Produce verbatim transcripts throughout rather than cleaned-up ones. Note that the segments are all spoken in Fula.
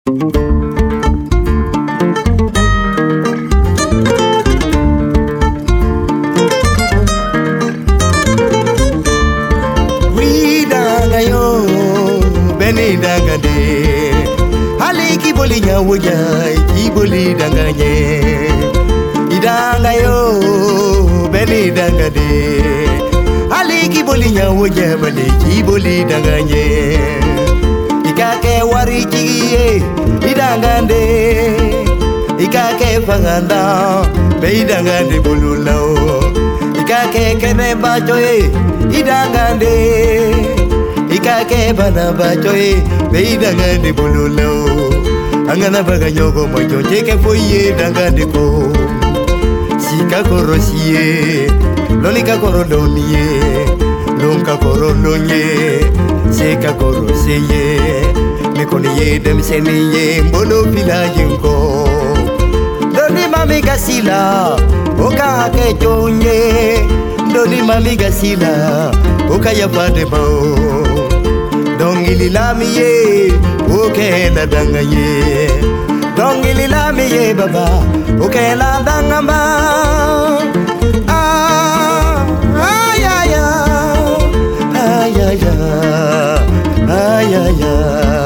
Haliki boli nyawuja, iboli danganye. Idanga yo, beni dangade. Haliki boli nyawuja, bali iboli danganye. Ikake warichiye, idangande. Ikake fanganda, be idangande bolulao. Ikake kenemba joye, idangande. Ikake bana bajoy beidanga de bululo angana baga nyogo mojo jeke foye danga de ko sika korosie lonika korodoniye lonka korodonye sika korosiye mekoniye dem seniye mbolo filaje ko doni mami gasila oka ke jonye doni mami gasila oka ya pade bao Dongili lamiye, oke la dangaye. Dongili lamiye baba, oke la dangamba. Ah, ay ay ay, ay ay ay, ay ay ay.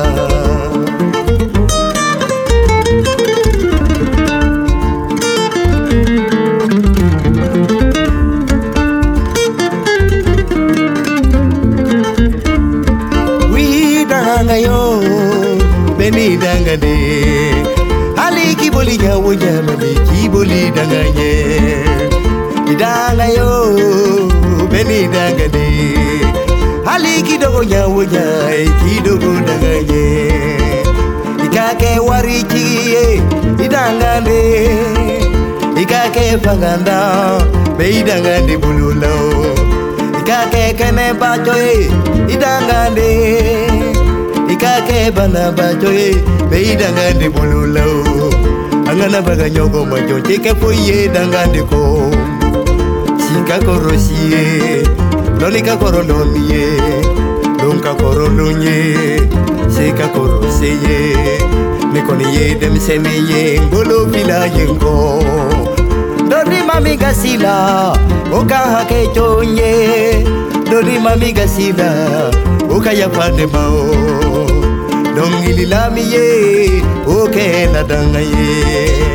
Yo, beni dangade. Haliki boli nyawuja, bali kiboli danganye. Idanga yo, beni dangade. Haliki dogo nyawuja, kidogo danganye. Ikake warichiye, idangande. Ikake fanganda, beidangande bululao. Ikake kene bajoye, idangande. Ikake bana bajoye beidangande bululao angana baga nyogo majo jeke foye dangande ko sika korosie lonika korodoniye lonka korodonye sika korosiye mekoniye dem seniye ngolo filaje ko doni mami gasila oka hake chonye doni mami gasila oka ya pade bao Dongili lamiye, oke la dangaye.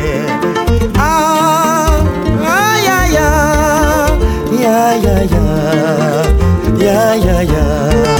Ah, ay ay ay, ya ya ya, ya ya ya.